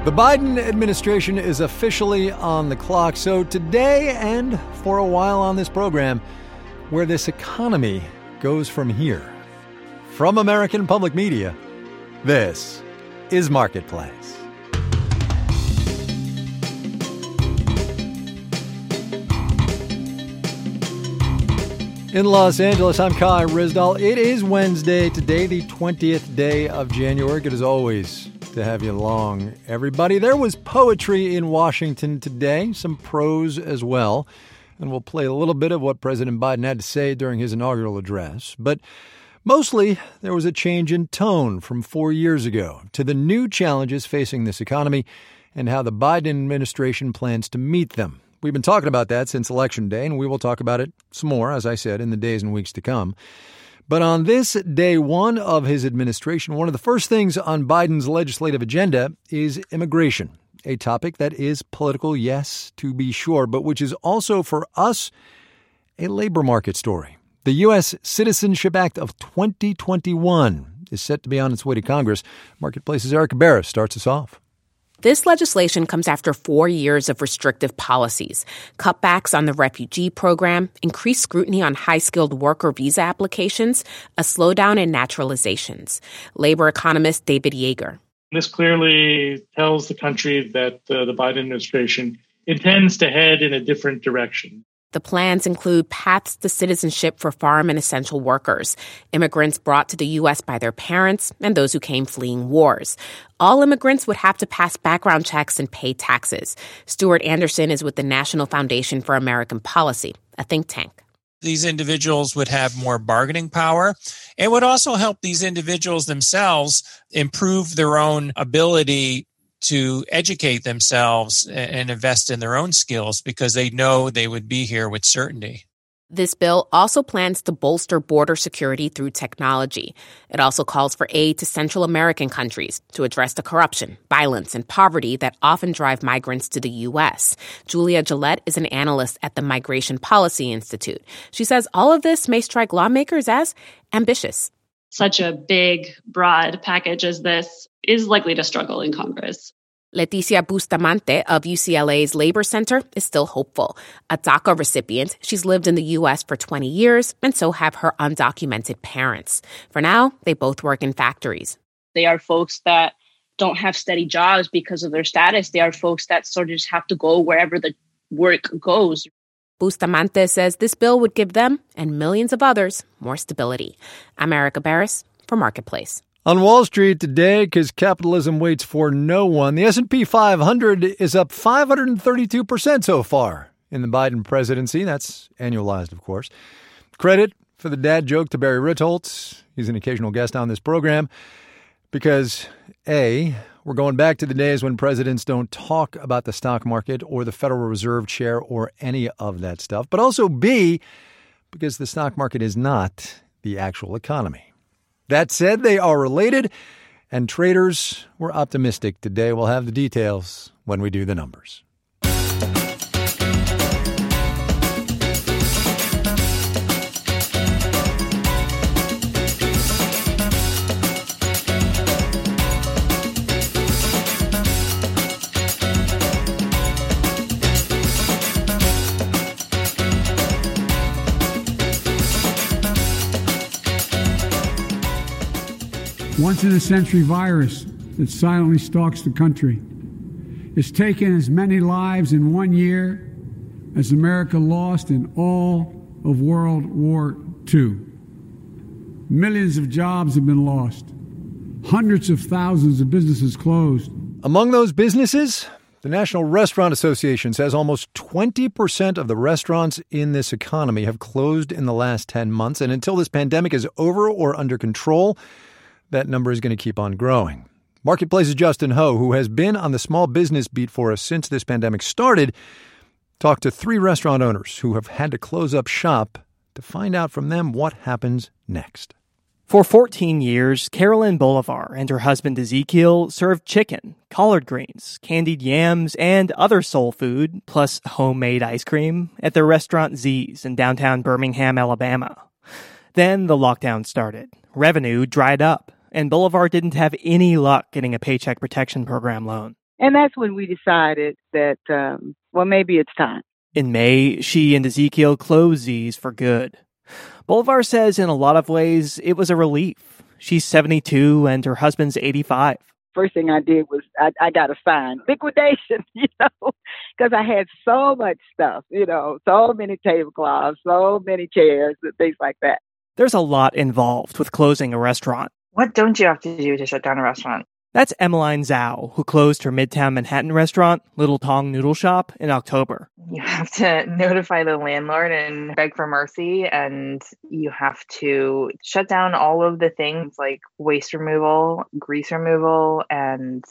The Biden administration is officially on the clock. So today and for a while on this program, where this economy goes from here. From American Public Media, this is Marketplace. In Los Angeles, I'm Kai Ryssdal. It is Wednesday, today the 20th day of January. Good as always to have you along, everybody. There was poetry in Washington today, some prose as well, and we'll play a little bit of what President Biden had to say during his inaugural address. But mostly, there was a change in tone from 4 years ago to the new challenges facing this economy and how the Biden administration plans to meet them. We've been talking about that since Election Day, and we will talk about it some more, as I said, in the days and weeks to come. But on this day one of his administration, one of the first things on Biden's legislative agenda is immigration, a topic that is political, yes, to be sure, but which is also for us a labor market story. The U.S. Citizenship Act of 2021 is set to be on its way to Congress. Marketplace's Erica Barris starts us off. This legislation comes after 4 years of restrictive policies, cutbacks on the refugee program, increased scrutiny on high-skilled worker visa applications, a slowdown in naturalizations. Labor economist David Yeager. This clearly tells the country that the Biden administration intends to head in a different direction. The plans include paths to citizenship for farm and essential workers, immigrants brought to the U.S. by their parents, and those who came fleeing wars. All immigrants would have to pass background checks and pay taxes. Stuart Anderson is with the National Foundation for American Policy, a think tank. These individuals would have more bargaining power. It would also help these individuals themselves improve their own ability to educate themselves and invest in their own skills because they know they would be here with certainty. This bill also plans to bolster border security through technology. It also calls for aid to Central American countries to address the corruption, violence, and poverty that often drive migrants to the U.S. Julia Gillette is an analyst at the Migration Policy Institute. She says all of this may strike lawmakers as ambitious. Such a big, broad package as this is likely to struggle in Congress. Leticia Bustamante of UCLA's Labor Center is still hopeful. A DACA recipient, she's lived in the U.S. for 20 years, and so have her undocumented parents. For now, they both work in factories. They are folks that don't have steady jobs because of their status. They are folks that sort of just have to go wherever the work goes. Bustamante says this bill would give them, and millions of others, more stability. I'm Erica Barris for Marketplace. On Wall Street today, because capitalism waits for no one, the S&P 500 is up 532% so far in the Biden presidency. That's annualized, of course. Credit for the dad joke to Barry Ritholtz. He's an occasional guest on this program because, A, we're going back to the days when presidents don't talk about the stock market or the Federal Reserve Chair or any of that stuff. But also, B, because the stock market is not the actual economy. That said, they are related, and traders were optimistic today. We'll have the details when we do the numbers. Once-in-a-century virus that silently stalks the country. It's taken as many lives in 1 year as America lost in all of World War II. Millions of jobs have been lost. Hundreds of thousands of businesses closed. Among those businesses, the National Restaurant Association says almost 20% of the restaurants in this economy have closed in the last 10 months. And until this pandemic is over or under control, that number is going to keep on growing. Marketplace's Justin Ho, who has been on the small business beat for us since this pandemic started, talked to 3 restaurant owners who have had to close up shop to find out from them what happens next. For 14 years, Carolyn Bolivar and her husband Ezekiel served chicken, collard greens, candied yams, and other soul food, plus homemade ice cream, at their restaurant Z's in downtown Birmingham, Alabama. Then the lockdown started. Revenue dried up, and Bolivar didn't have any luck getting a Paycheck Protection Program loan. And that's when we decided that, maybe it's time. In May, she and Ezekiel closed Z's for good. Bolivar says in a lot of ways it was a relief. She's 72 and her husband's 85. First thing I did was I got a sign, liquidation, because I had so much stuff, so many tablecloths, so many chairs and things like that. There's a lot involved with closing a restaurant. What don't you have to do to shut down a restaurant? That's Emmeline Zhao, who closed her Midtown Manhattan restaurant, Little Tong Noodle Shop, in October. You have to notify the landlord and beg for mercy, and you have to shut down all of the things like waste removal, grease removal, and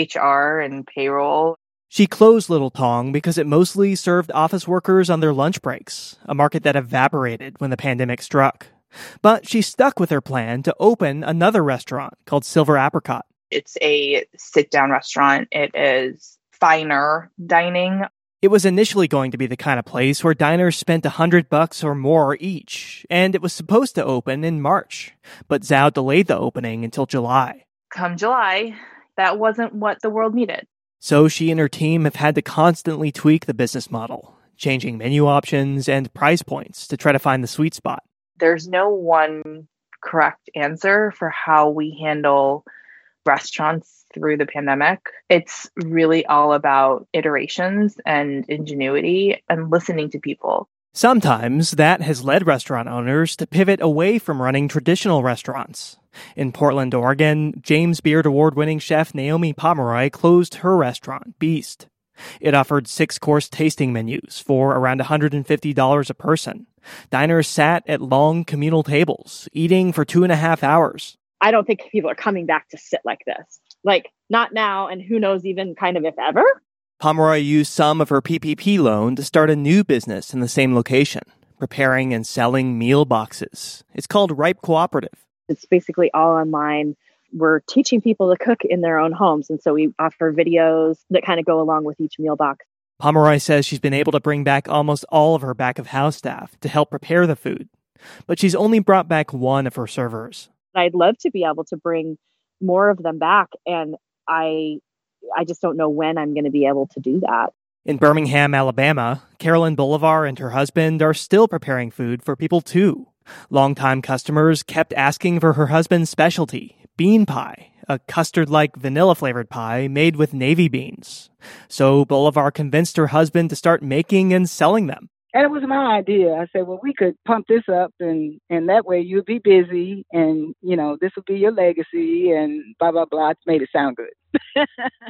HR and payroll. She closed Little Tong because it mostly served office workers on their lunch breaks, a market that evaporated when the pandemic struck. But she stuck with her plan to open another restaurant called Silver Apricot. It's a sit-down restaurant. It is finer dining. It was initially going to be the kind of place where diners spent $100 or more each, and it was supposed to open in March. But Zhao delayed the opening until July. Come July, that wasn't what the world needed. So she and her team have had to constantly tweak the business model, changing menu options and price points to try to find the sweet spot. There's no one correct answer for how we handle restaurants through the pandemic. It's really all about iterations and ingenuity and listening to people. Sometimes that has led restaurant owners to pivot away from running traditional restaurants. In Portland, Oregon, James Beard Award-winning chef Naomi Pomeroy closed her restaurant, Beast. It offered 6-course tasting menus for around $150 a person. Diners sat at long communal tables, eating for 2.5 hours. I don't think people are coming back to sit like this. Like, not now, and who knows even kind of if ever. Pomeroy used some of her PPP loan to start a new business in the same location, preparing and selling meal boxes. It's called Ripe Cooperative. It's basically all online. We're teaching people to cook in their own homes, and so we offer videos that kind of go along with each meal box. Pomeroy says she's been able to bring back almost all of her back-of-house staff to help prepare the food, but she's only brought back one of her servers. I'd love to be able to bring more of them back, and I just don't know when I'm going to be able to do that. In Birmingham, Alabama, Carolyn Bolivar and her husband are still preparing food for people too. Longtime customers kept asking for her husband's specialty, bean pie, a custard-like vanilla-flavored pie made with navy beans. So Bolivar convinced her husband to start making and selling them. And it was my idea. I said, well, we could pump this up and that way you'll be busy and, this will be your legacy and blah, blah, blah. It's made it sound good.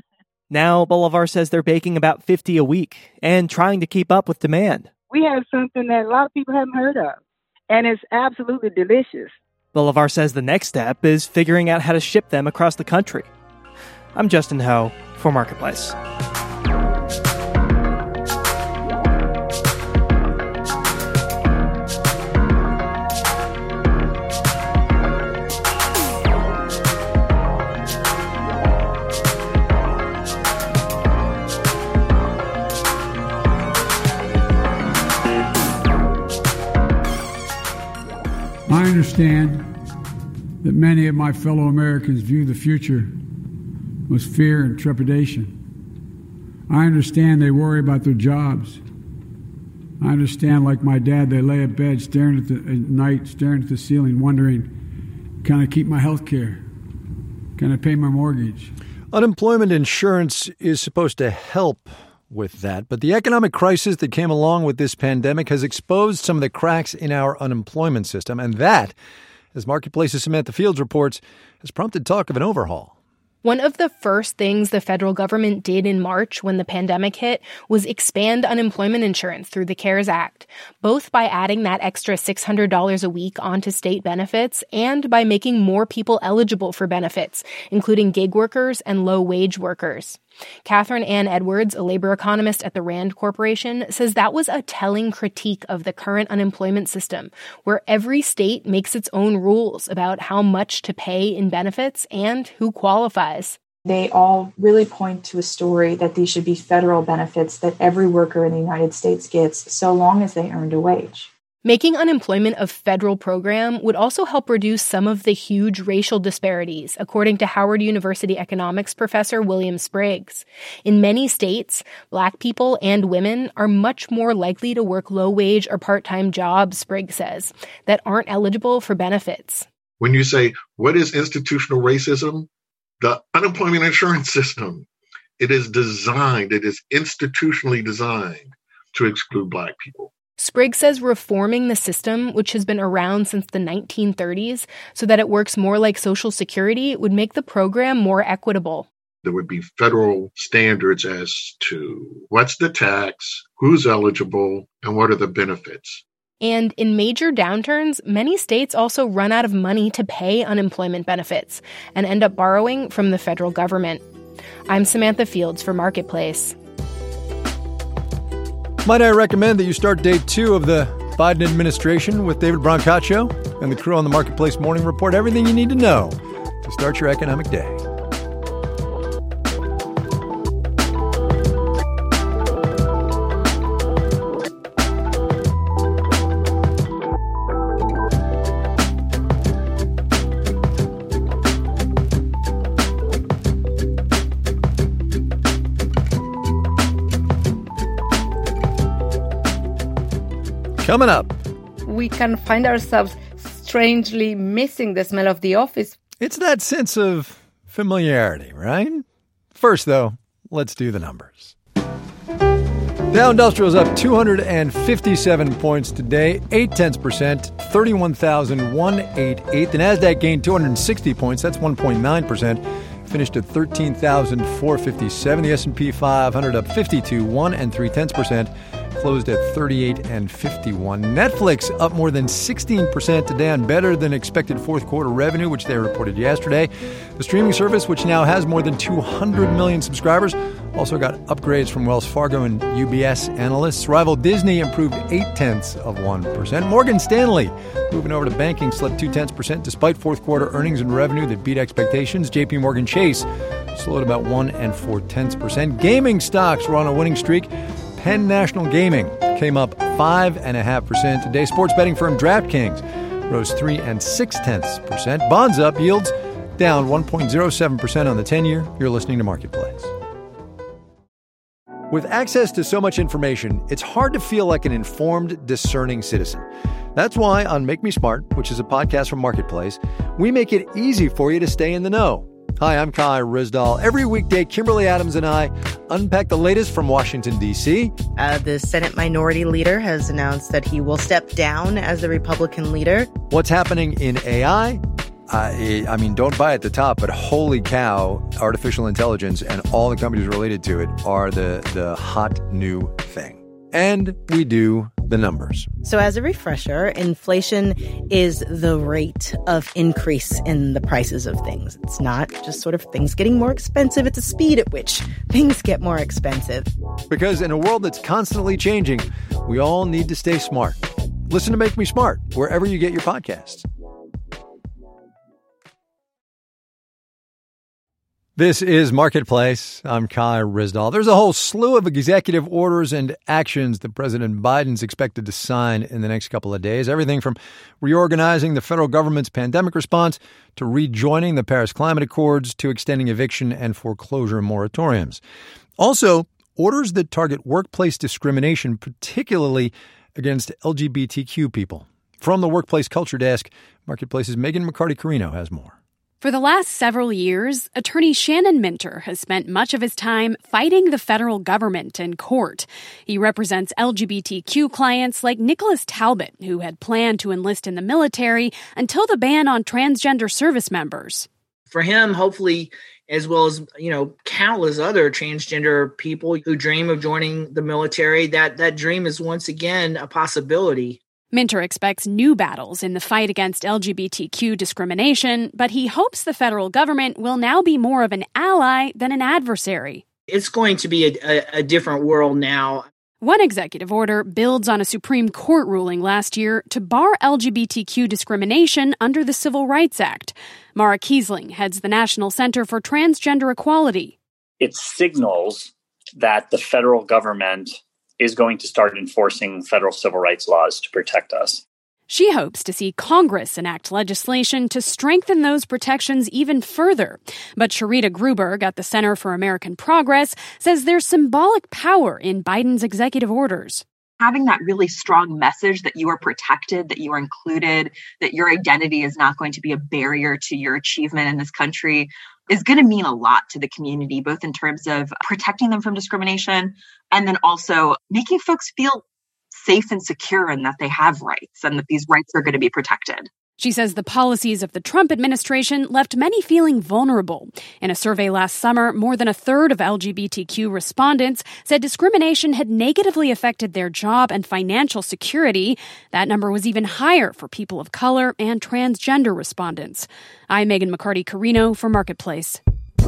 Now, Bolivar says they're baking about 50 a week and trying to keep up with demand. We have something that a lot of people haven't heard of, and it's absolutely delicious. Bolivar says the next step is figuring out how to ship them across the country. I'm Justin Ho for Marketplace. I understand that many of my fellow Americans view the future with fear and trepidation. I understand they worry about their jobs. I understand, like my dad, they lay at bed at night, staring at the ceiling, wondering, can I keep my health care? Can I pay my mortgage? Unemployment insurance is supposed to help with that, but the economic crisis that came along with this pandemic has exposed some of the cracks in our unemployment system, and that, as Marketplace's Samantha Fields reports, has prompted talk of an overhaul. One of the first things the federal government did in March when the pandemic hit was expand unemployment insurance through the CARES Act, both by adding that extra $600 a week onto state benefits and by making more people eligible for benefits, including gig workers and low-wage workers. Catherine Ann Edwards, a labor economist at the Rand Corporation, says that was a telling critique of the current unemployment system, where every state makes its own rules about how much to pay in benefits and who qualifies. They all really point to a story that these should be federal benefits that every worker in the United States gets so long as they earned a wage. Making unemployment a federal program would also help reduce some of the huge racial disparities, according to Howard University economics professor William Spriggs. In many states, Black people and women are much more likely to work low-wage or part-time jobs, Spriggs says, that aren't eligible for benefits. When you say, what is institutional racism? The unemployment insurance system. It is institutionally designed to exclude Black people. Spriggs says reforming the system, which has been around since the 1930s, so that it works more like Social Security, would make the program more equitable. There would be federal standards as to what's the tax, who's eligible, and what are the benefits. And in major downturns, many states also run out of money to pay unemployment benefits and end up borrowing from the federal government. I'm Samantha Fields for Marketplace. Might I recommend that you start day 2 of the Biden administration with David Brancaccio and the crew on the Marketplace Morning Report. Everything you need to know to start your economic day. Coming up, we can find ourselves strangely missing the smell of the office. It's that sense of familiarity, right? First, though, let's do the numbers. Dow Industrial is up 257 points today, 0.8%, 31,188. The Nasdaq gained 260 points, that's 1.9%. Finished at 13,457. The S&P 500 up 52, 1.3%. Closed at 38.51. Netflix up more than 16% today on better than expected fourth quarter revenue, which they reported yesterday. The streaming service, which now has more than 200 million subscribers, also got upgrades from Wells Fargo and UBS analysts. Rival Disney improved 0.8%. Morgan Stanley, moving over to banking, slipped 0.2% despite fourth quarter earnings and revenue that beat expectations. JP Morgan Chase slowed about 1.4%. Gaming stocks were on a winning streak. Penn National Gaming came up 5.5% today. Sports betting firm DraftKings rose 3.6%. Bonds up, yields down 1.07% on the 10-year. You're listening to Marketplace. With access to so much information, it's hard to feel like an informed, discerning citizen. That's why on Make Me Smart, which is a podcast from Marketplace, we make it easy for you to stay in the know. Hi, I'm Kai Ryssdal. Every weekday, Kimberly Adams and I unpack the latest from Washington, D.C. The Senate Minority Leader has announced that he will step down as the Republican leader. What's happening in AI? I mean, don't buy at the top, but holy cow, artificial intelligence and all the companies related to it are the hot new thing. And we do the numbers. So as a refresher, inflation is the rate of increase in the prices of things. It's not just sort of things getting more expensive. It's a speed at which things get more expensive. Because in a world that's constantly changing, we all need to stay smart. Listen to Make Me Smart wherever you get your podcasts. This is Marketplace. I'm Kai Ryssdal. There's a whole slew of executive orders and actions that President Biden's expected to sign in the next couple of days. Everything from reorganizing the federal government's pandemic response to rejoining the Paris Climate Accords to extending eviction and foreclosure moratoriums. Also, orders that target workplace discrimination, particularly against LGBTQ people. From the Workplace Culture Desk, Marketplace's Megan McCarty-Carino has more. For the last several years, attorney Shannon Minter has spent much of his time fighting the federal government in court. He represents LGBTQ clients like Nicholas Talbot, who had planned to enlist in the military until the ban on transgender service members. For him, hopefully, as well as, countless other transgender people who dream of joining the military, that dream is once again a possibility. Minter expects new battles in the fight against LGBTQ discrimination, but he hopes the federal government will now be more of an ally than an adversary. It's going to be a different world now. One executive order builds on a Supreme Court ruling last year to bar LGBTQ discrimination under the Civil Rights Act. Mara Kiesling heads the National Center for Transgender Equality. It signals that the federal government is going to start enforcing federal civil rights laws to protect us. She hopes to see Congress enact legislation to strengthen those protections even further. But Sharita Gruberg at the Center for American Progress says there's symbolic power in Biden's executive orders. Having that really strong message that you are protected, that you are included, that your identity is not going to be a barrier to your achievement in this country is going to mean a lot to the community, both in terms of protecting them from discrimination and then also making folks feel safe and secure and that they have rights and that these rights are going to be protected. She says the policies of the Trump administration left many feeling vulnerable. In a survey last summer, more than a third of LGBTQ respondents said discrimination had negatively affected their job and financial security. That number was even higher for people of color and transgender respondents. I'm Megan McCarty-Carino for Marketplace.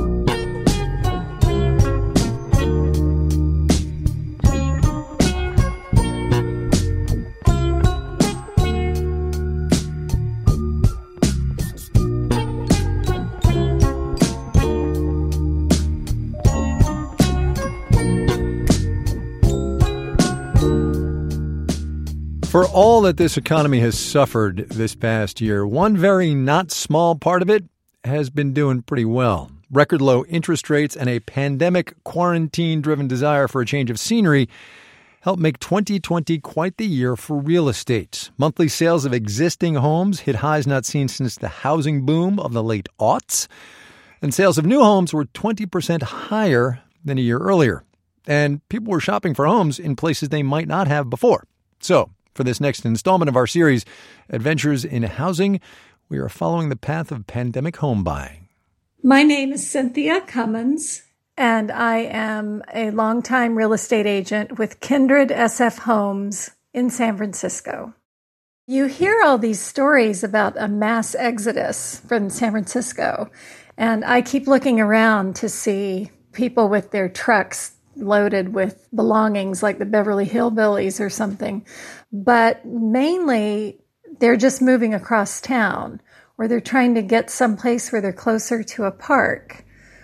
For all that this economy has suffered this past year, one very not small part of it has been doing pretty well. Record low interest rates and a pandemic quarantine-driven desire for a change of scenery helped make 2020 quite the year for real estate. Monthly sales of existing homes hit highs not seen since the housing boom of the late aughts, and sales of new homes were 20% higher than a year earlier. And people were shopping for homes in places they might not have before. So, for this next installment of our series, Adventures in Housing, we are following the path of pandemic home buying. My name is Cynthia Cummins, and I am a longtime real estate agent with Kindred SF Homes in San Francisco. You hear all these stories about a mass exodus from San Francisco, and I keep looking around to see people with their trucks loaded with belongings like the Beverly Hillbillies or something. But mainly, they're just moving across town, or they're trying to get someplace where they're closer to a park.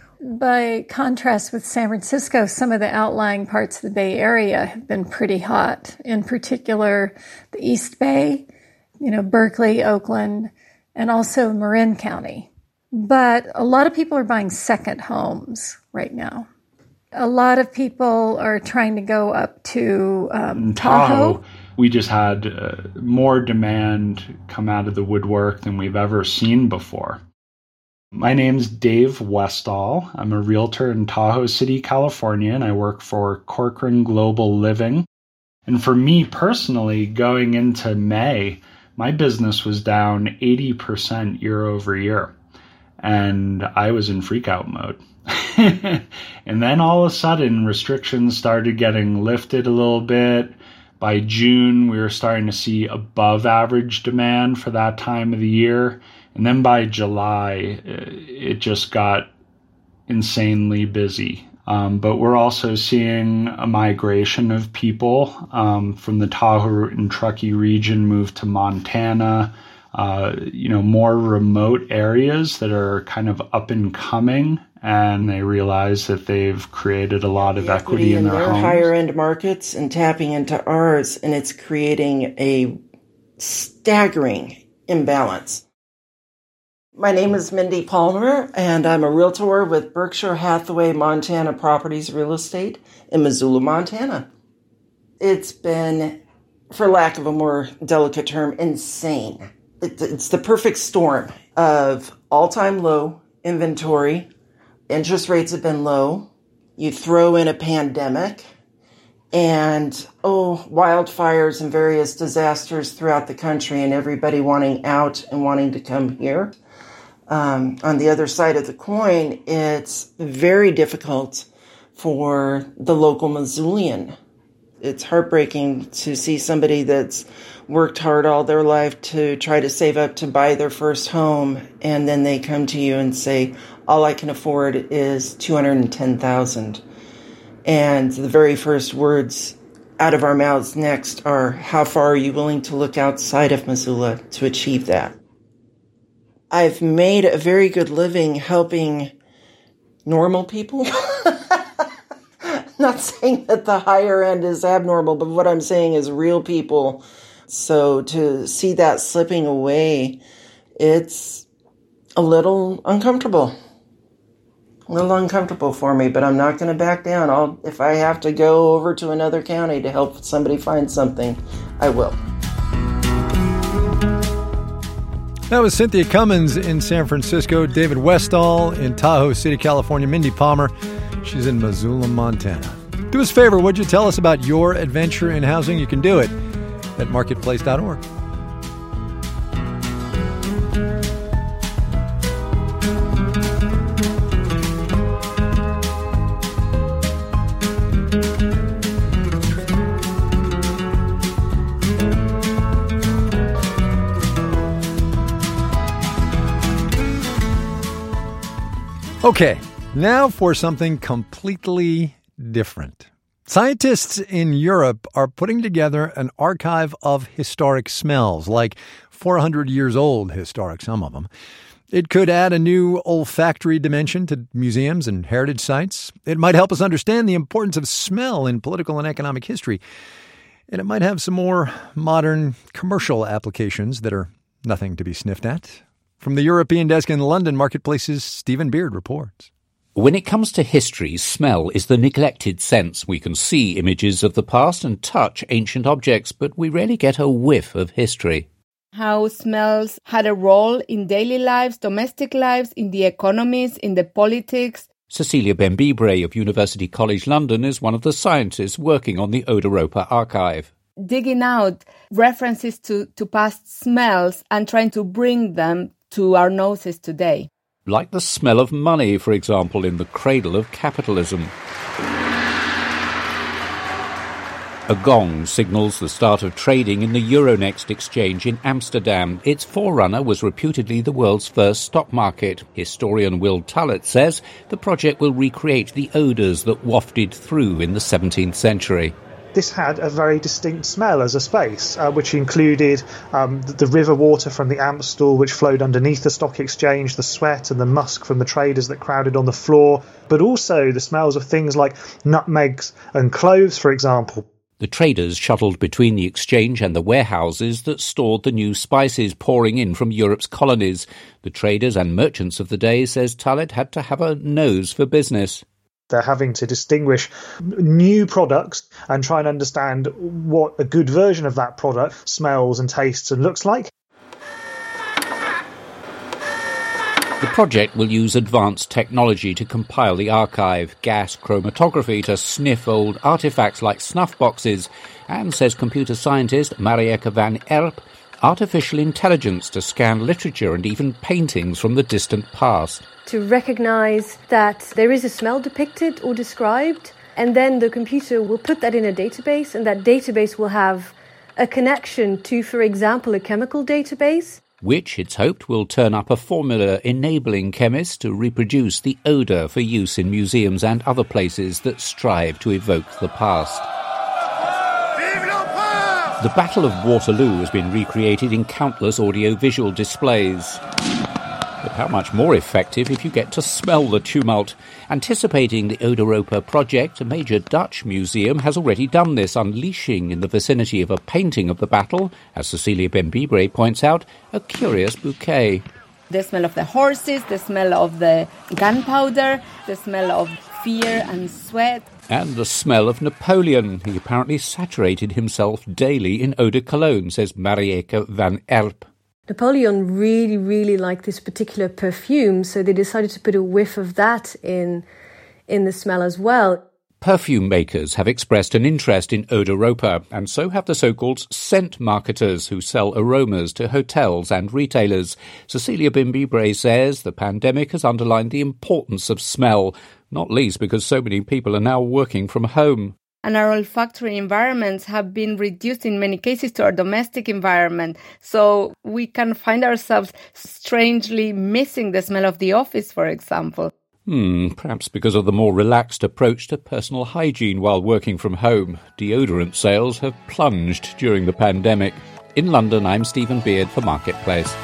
By contrast with San Francisco, some of the outlying parts of the Bay Area have been pretty hot. In particular, the East Bay, Berkeley, Oakland, and also Marin County. But a lot of people are buying second homes right now. A lot of people are trying to go up to Tahoe. We just had more demand come out of the woodwork than we've ever seen before. My name's Dave Westall. I'm a realtor in Tahoe City, California, and I work for Corcoran Global Living. And for me personally, going into May, my business was down 80% year over year. And I was in freakout mode. And then all of a sudden, restrictions started getting lifted a little bit. By June, we were starting to see above average demand for that time of the year. And then by July, it just got insanely busy. But we're also seeing a migration of people from the Tahoe and Truckee region move to Montana, more remote areas that are kind of up and coming. And they realize that they've created a lot of equity in their homes. Higher end markets and tapping into ours, and it's creating a staggering imbalance. My name is Mindy Palmer, and I'm a realtor with Berkshire Hathaway Montana Properties Real Estate in Missoula, Montana. It's been, for lack of a more delicate term, insane. It's the perfect storm of all-time low inventory. Interest rates have been low. You throw in a pandemic and, wildfires and various disasters throughout the country and everybody wanting out and wanting to come here. On the other side of the coin, it's very difficult for the local Missoulian. It's heartbreaking to see somebody that's worked hard all their life to try to save up to buy their first home, and then they come to you and say, all I can afford is $210,000. And the very first words out of our mouths next are, how far are you willing to look outside of Missoula to achieve that? I've made a very good living helping normal people not saying that the higher end is abnormal, but what I'm saying is real people. So to see that slipping away, it's a little uncomfortable. A little uncomfortable for me, but I'm not going to back down. If I have to go over to another county to help somebody find something, I will. That was Cynthia Cummins in San Francisco, David Westall in Tahoe City, California, Mindy Palmer, she's in Missoula, Montana. Do us a favor, would you tell us about your adventure in housing? You can do it at marketplace.org. Okay, now for something completely different. Scientists in Europe are putting together an archive of historic smells, like 400 years old historic, some of them. It could add a new olfactory dimension to museums and heritage sites. It might help us understand the importance of smell in political and economic history. And it might have some more modern commercial applications that are nothing to be sniffed at. From the European desk in London, Marketplace's Stephen Beard reports. When it comes to history, smell is the neglected sense. We can see images of the past and touch ancient objects, but we rarely get a whiff of history. How smells had a role in daily lives, domestic lives, in the economies, in the politics. Cecilia Bembibre of University College London is one of the scientists working on the Odoropa archive. Digging out references to past smells and trying to bring them to our noses today. Like the smell of money, for example, in the cradle of capitalism. A gong signals the start of trading in the Euronext exchange in Amsterdam. Its forerunner was reputedly the world's first stock market. Historian Will Tullett says the project will recreate the odours that wafted through in the 17th century. This had a very distinct smell as a space, which included the river water from the Amstel, which flowed underneath the stock exchange, the sweat and the musk from the traders that crowded on the floor, but also the smells of things like nutmegs and cloves, for example. The traders shuttled between the exchange and the warehouses that stored the new spices pouring in from Europe's colonies. The traders and merchants of the day, says Tullett, had to have a nose for business. They're having to distinguish new products and try and understand what a good version of that product smells and tastes and looks like. The project will use advanced technology to compile the archive, gas chromatography to sniff old artifacts like snuff boxes, and, says computer scientist Marieke van Erp, artificial intelligence to scan literature and even paintings from the distant past. To recognize that there is a smell depicted or described, and then the computer will put that in a database, and that database will have a connection to, for example, a chemical database. Which, it's hoped, will turn up a formula enabling chemists to reproduce the odour for use in museums and other places that strive to evoke the past. The Battle of Waterloo has been recreated in countless audio-visual displays. But how much more effective if you get to smell the tumult? Anticipating the Odoropa project, a major Dutch museum has already done this, unleashing in the vicinity of a painting of the battle, as Cecilia Bembibre points out, a curious bouquet. The smell of the horses, the smell of the gunpowder, the smell of fear and sweat. And the smell of Napoleon. He apparently saturated himself daily in eau de cologne, says Marieke van Erp. Napoleon really, really liked this particular perfume, so they decided to put a whiff of that in the smell as well. Perfume makers have expressed an interest in Odoropa, and so have the so-called scent marketers who sell aromas to hotels and retailers. Cecilia Bembibre says the pandemic has underlined the importance of smell, not least because so many people are now working from home. And our olfactory environments have been reduced in many cases to our domestic environment. So we can find ourselves strangely missing the smell of the office, for example. Perhaps because of the more relaxed approach to personal hygiene while working from home. Deodorant sales have plunged during the pandemic. In London, I'm Stephen Beard for Marketplace.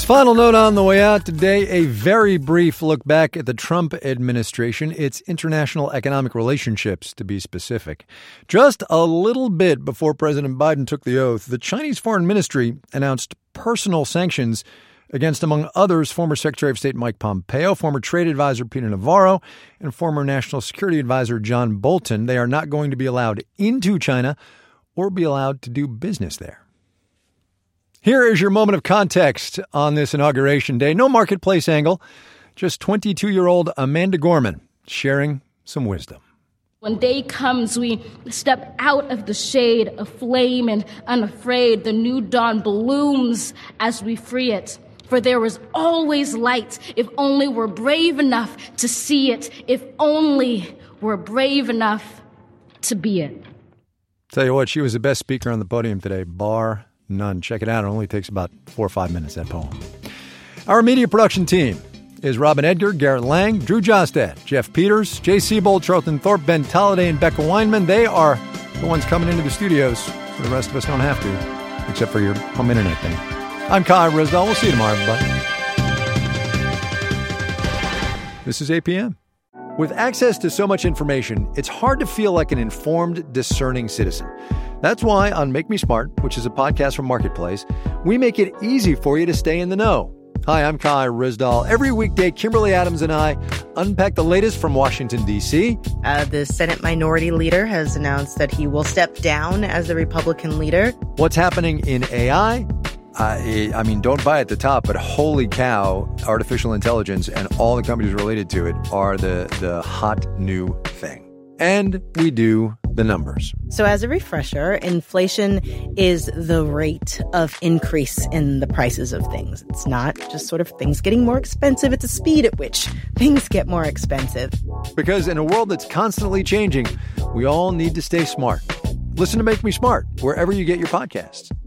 As final note on the way out today, a very brief look back at the Trump administration, its international economic relationships, to be specific. Just a little bit before President Biden took the oath, the Chinese Foreign Ministry announced personal sanctions against, among others, former Secretary of State Mike Pompeo, former Trade Advisor Peter Navarro, and former National Security Advisor John Bolton. They are not going to be allowed into China or be allowed to do business there. Here is your moment of context on this Inauguration Day. No marketplace angle, just 22-year-old Amanda Gorman sharing some wisdom. When day comes, we step out of the shade, aflame and unafraid. The new dawn blooms as we free it. For there is always light, if only we're brave enough to see it, if only we're brave enough to be it. Tell you what, she was the best speaker on the podium today, bar none. Check it out. It only takes about 4 or 5 minutes, that poem. Our media production team is Robin Edgar, Garrett Lang, Drew Jostad, Jeff Peters, Jay Siebold, Charlton Thorpe, Ben Tolliday, and Becca Weinman. They are the ones coming into the studios, so the rest of us don't have to, except for your home internet thing. I'm Kai Risdall. We'll see you tomorrow, everybody. This is APM. With access to so much information, it's hard to feel like an informed, discerning citizen. That's why on Make Me Smart, which is a podcast from Marketplace, we make it easy for you to stay in the know. Hi, I'm Kai Risdall. Every weekday, Kimberly Adams and I unpack the latest from Washington, D.C. The Senate Minority Leader has announced that he will step down as the Republican leader. What's happening in AI? I mean, don't buy at the top, but holy cow, artificial intelligence and all the companies related to it are the hot new thing. And we do the numbers. So as a refresher, inflation is the rate of increase in the prices of things. It's not just sort of things getting more expensive. It's the speed at which things get more expensive. Because in a world that's constantly changing, we all need to stay smart. Listen to Make Me Smart wherever you get your podcasts.